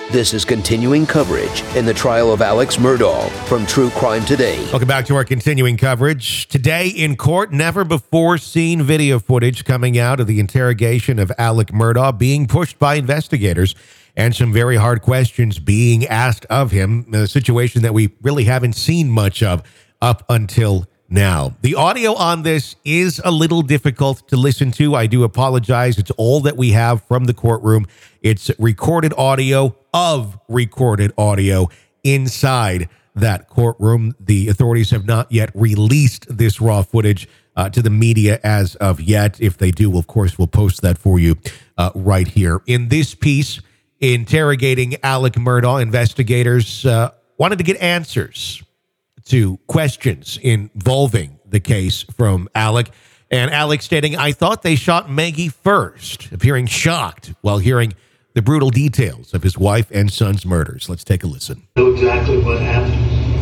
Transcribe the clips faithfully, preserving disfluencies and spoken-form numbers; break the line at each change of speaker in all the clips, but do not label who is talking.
This is continuing coverage in the trial of Alex Murdaugh from True Crime Today.
Welcome back to our continuing coverage. Today in court, never before seen video footage coming out of the interrogation of Alex Murdaugh being pushed by investigators and some very hard questions being asked of him, a situation that we really haven't seen much of up until now. The audio on this is a little difficult to listen to. I do apologize. It's all that we have from the courtroom. It's recorded audio of recorded audio inside that courtroom. The authorities have not yet released this raw footage uh, to the media as of yet. If they do, of course, we'll post that for you uh, right here. In this piece, interrogating Alex Murdaugh, investigators uh, wanted to get answers to questions involving the case from Alex. And Alex stating, "I thought they shot Maggie first," appearing shocked while hearing the brutal details of his wife and son's murders. Let's take a listen.
I know exactly what happened.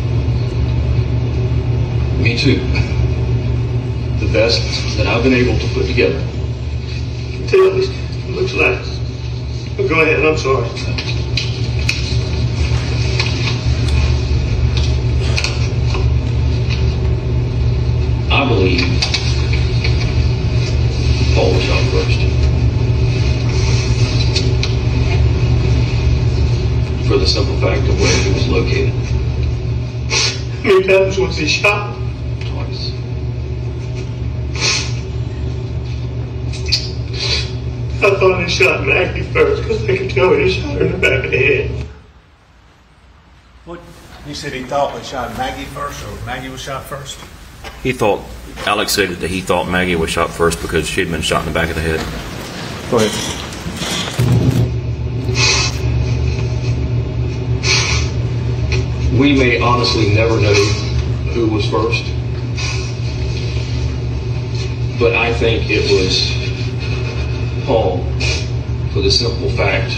Me too. The best that I've been able to put together.
Tell me, it looks like. Oh, go ahead, I'm sorry.
I believe Paul was shot first. For the simple fact of where he was located.
How many times was he shot?
Twice.
I thought he shot Maggie first because they could tell he shot her in the back of the head.
What? You said he thought they shot Maggie first, or Maggie was shot first?
He thought, Alex said that he thought Maggie was shot first because she had been shot in the back of the head.
Go ahead.
We may honestly never know who was first, but I think it was Paul, for the simple fact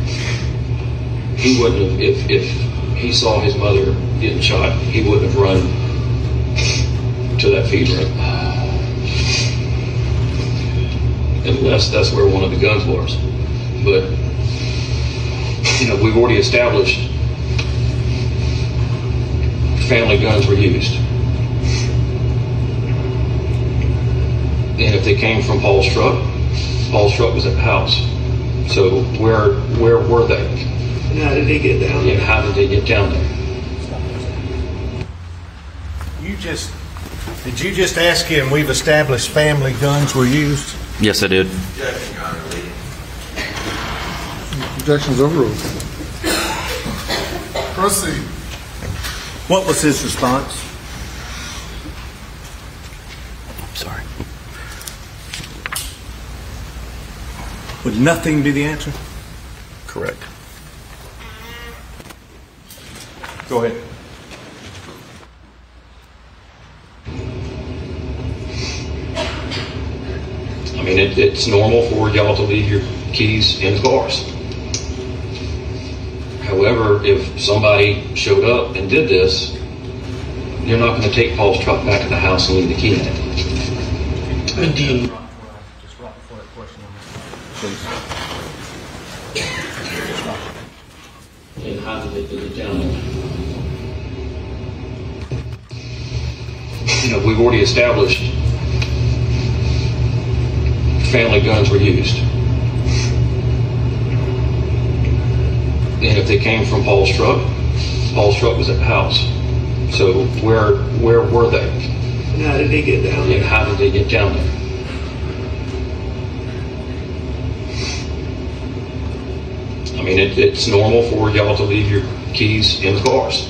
he wouldn't have, if, if he saw his mother getting shot, he wouldn't have run to that feed room. Unless that's where one of the guns was. But, you know, we've already established family guns were used. And if they came from Paul's truck, Paul's truck was at the house. So where where were they?
And how did they get down there?
And how did they get down there?
You just, did you just ask him, we've established family guns were used?
Yes, I did.
Objection's overruled. Proceed.
What was his response?
Sorry.
Would nothing be the answer?
Correct.
Go ahead.
I mean, it, it's normal for y'all to leave your keys in cars. However, if somebody showed up and did this, you're not going to take Paul's truck back to the house and leave the key in it.
And do you,
Just right before that question.
And how did they get it down there? You know, we've already established family guns were used. And if they came from Paul's truck, Paul's truck was at the house. So where where were they?
and how did they get down there?
And how did they get down there? I mean, it, it's normal for y'all to leave your keys in the cars.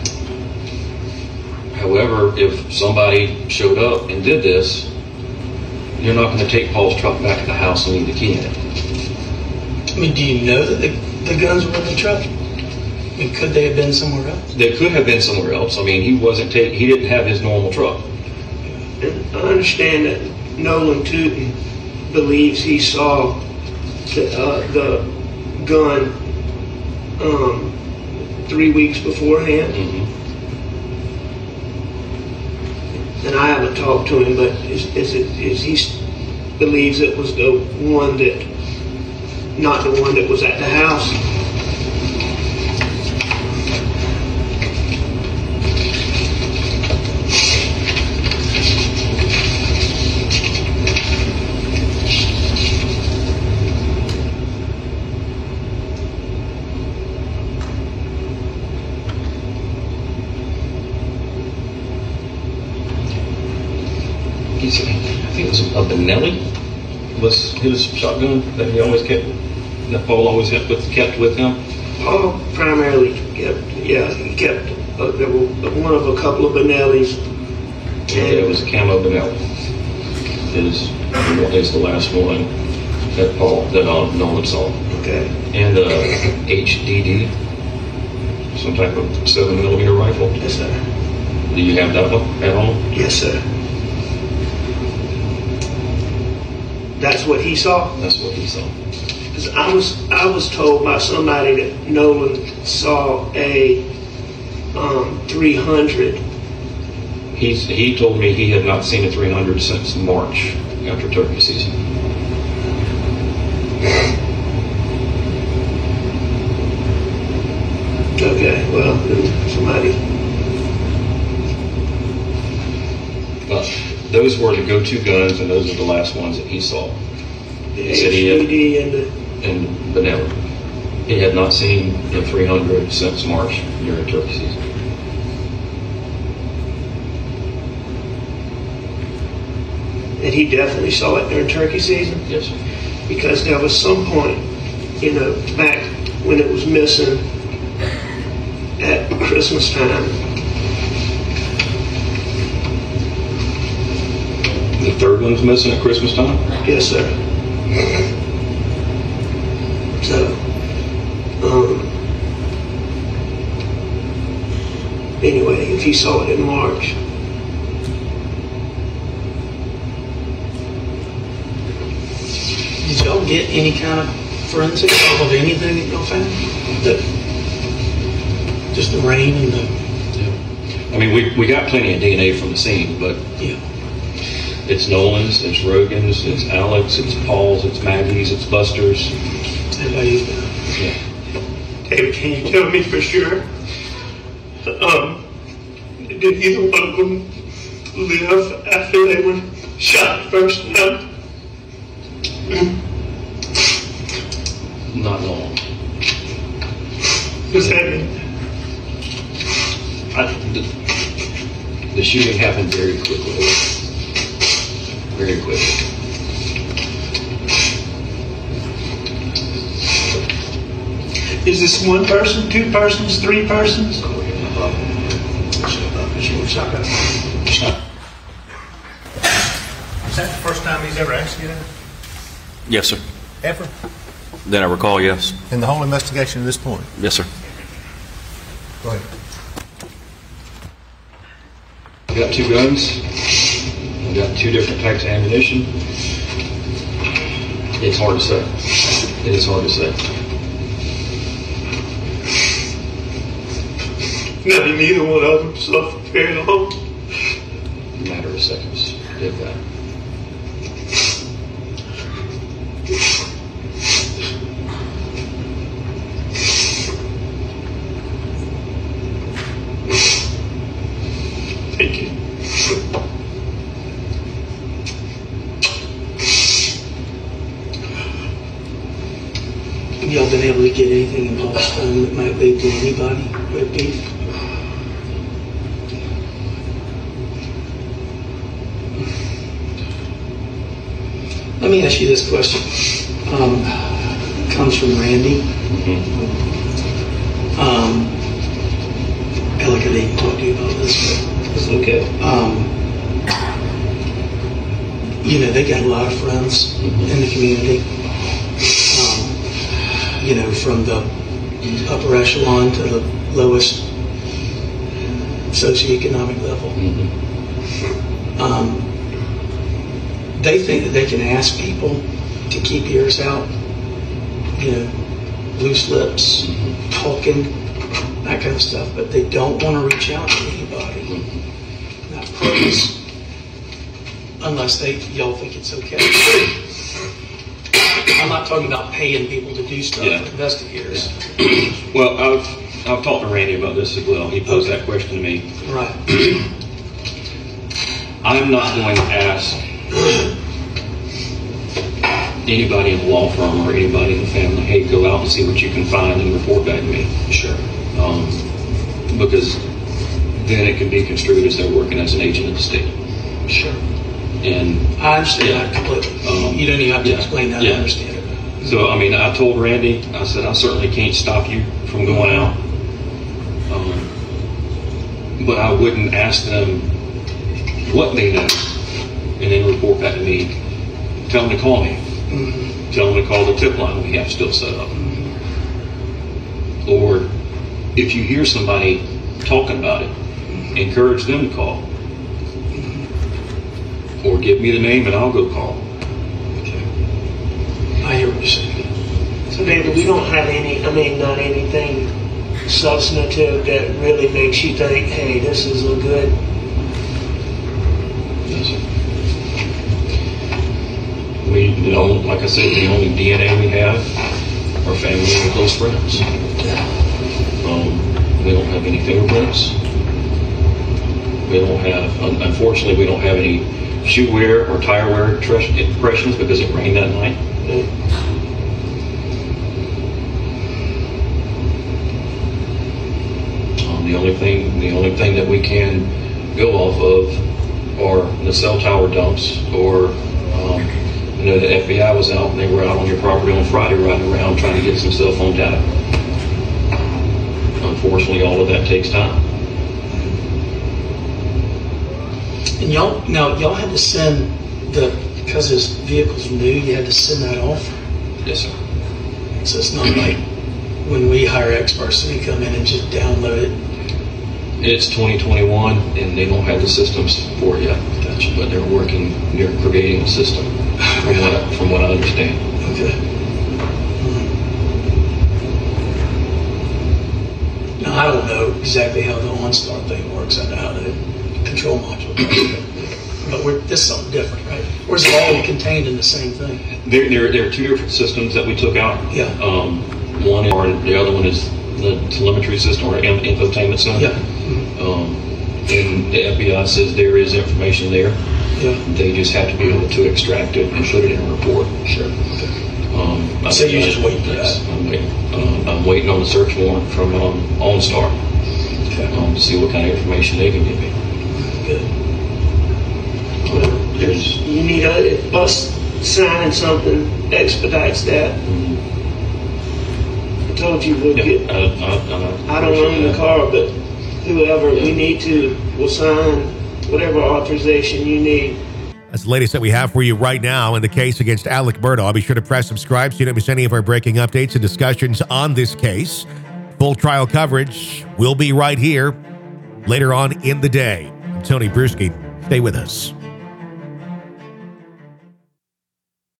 However, if somebody showed up and did this, you're not going to take Paul's truck back to the house and leave the key in it.
I mean, do you know that the, the guns were in the truck? I mean, could they have been somewhere else?
They could have been somewhere else. I mean, he wasn't ta- he didn't have his normal truck.
And I understand that Nolan Tootin believes he saw the, uh, the gun um, three weeks beforehand.
Mm-hmm.
And I haven't talked to him, but is, is it, is he believes it was the one that, not the one that was at the house?
a Benelli was his shotgun that he always kept, that Paul always kept with, kept with him?
Paul primarily kept, yeah, he kept uh, there were one of a couple of Benellis.
Yeah, it was a camo Benelli. Is is the last one that Paul that uh, Nolan saw.
Okay.
And uh, H D D, some type of seven millimeter rifle.
Yes, sir.
Do you have that one at home?
Yes, sir. That's what he saw?
That's what he saw.
'Cause I was I was told by somebody that Nolan saw a um, three hundred.
He's, he told me he had not seen a three hundred since March after turkey season.
Okay, well, then somebody.
But those were the go-to guns, and those are the last ones that he saw.
The
He said he had,
H D D and the.
and Benelli. He had not seen the three hundred since March during turkey season.
And he definitely saw it during turkey season?
Yes, sir.
Because there was some point, you know, back when it was missing at Christmas time.
The third one's missing at Christmas time?
Yes, sir. So, um, anyway, if he saw it in March.
Did y'all get any kind of forensic of anything that y'all found? The, just the rain and the...
Yeah. I mean, we, we got plenty of D N A from the scene, but
Yeah.
it's Nolan's, it's Rogan's, it's Alex, it's Paul's, it's Maggie's, it's Buster's.
Everybody's done.
Yeah.
David, can you tell me for sure? Um, did either one of them live after they were shot first time?
Not long.
Was that it?
I, the, the shooting happened very quickly. Very quickly.
Is this one person, two persons, three persons?
Is that the first time he's ever asked you that?
Yes, sir.
Ever?
That I recall, yes.
In the whole investigation at this point?
Yes, sir.
Go ahead.
We got two guns. We got two different types of ammunition. It's hard to say. It is hard to say.
No, neither one of them saw for very long.
A matter of seconds, if that.
Thank you.
Have y'all been able to get anything in Boston that might lead to anybody with beef? Let me ask you this question. Um, it comes from Randy.
Mm-hmm.
Um, I like I didn't talk to you about this, but
It's okay.
um, you know, they got a lot of friends in the community. Um, you know, from the upper echelon to the lowest socioeconomic level.
Mm-hmm.
Um, they think that they can ask people to keep ears out, you know, loose lips, talking, that kind of stuff, but they don't want to reach out to anybody. Not praise, unless they y'all think it's okay. I'm not talking about paying people to do stuff,
Yeah.
investigators.
Well, I've I've talked to Randy about this as well. He posed
Okay.
that question to me.
Right.
I'm not going to ask anybody in the law firm or anybody in the family, hey, go out and see what you can find and report back to me.
Sure.
Um, because then it can be construed as they're working as an agent of the state.
Sure.
And
I understand that completely.
Um,
You don't even have to
yeah,
explain that.
yeah.
I understand it.
So, I mean, I told Randy, I said, I certainly can't stop you from going out. Um, but I wouldn't ask them what they know and then report back to me. Tell them to call me. Mm-hmm. Tell them to call the tip line we have still set up. Mm-hmm. Or if you hear somebody talking about it, mm-hmm. encourage them to call. Mm-hmm. Or give me the name and I'll go call.
I hear what you're saying.
So, David, we don't have any, I mean, not anything substantive that really makes you think, hey, this is a good.
Yes, sir. We, you know, like I said, the only D N A we have are family and close friends. Um, we don't have any fingerprints. We don't have, un- unfortunately, we don't have any shoe wear or tire wear tres- impressions because it rained that night. Um, the only thing, the only thing that we can go off of are the cell tower dumps, or um, you know, the F B I was out and they were out on your property on Friday riding around trying to get some cell phone data. Unfortunately, all of that takes time.
And y'all, now y'all had to send the, because this vehicle's new, you had to send that off.
Yes, sir.
So it's not like when we hire experts to come in and just download it.
It's twenty twenty-one and they don't have the systems for it yet. Gotcha. But they're working, they're creating a system from what I, from what I understand.
Okay. Mm-hmm. Now I don't know exactly how the OnStar thing works. I know how the control module works, but we're, this is something different, right? Or is it all contained in the same thing?
There, there, there are two different systems that we took out.
Yeah.
Um, one, or the other one is the telemetry system or in- infotainment center.
Yeah. Mm-hmm.
Um, and the F B I says there is information there.
Yeah.
They just have to be able to extract it and put it in a report.
Sure. Okay.
Um,
So you just wait for
yes,
that?
I'm waiting. Um, I'm waiting on the search warrant from um, OnStar
Okay.
um, to see what kind of information they can give me.
Good.
Um, there's
You need a, us signing something expedites that. I told you we'll
yeah,
get.
I, I, I,
I don't own the
that.
car, but whoever
Yeah.
we need to will sign whatever authorization you need.
That's the latest that we have for you right now in the case against Alec Murdaugh. Be sure to press subscribe so you don't miss any of our breaking updates and discussions on this case. Full trial coverage will be right here later on in the day. I'm Tony Bruschi. Stay with us.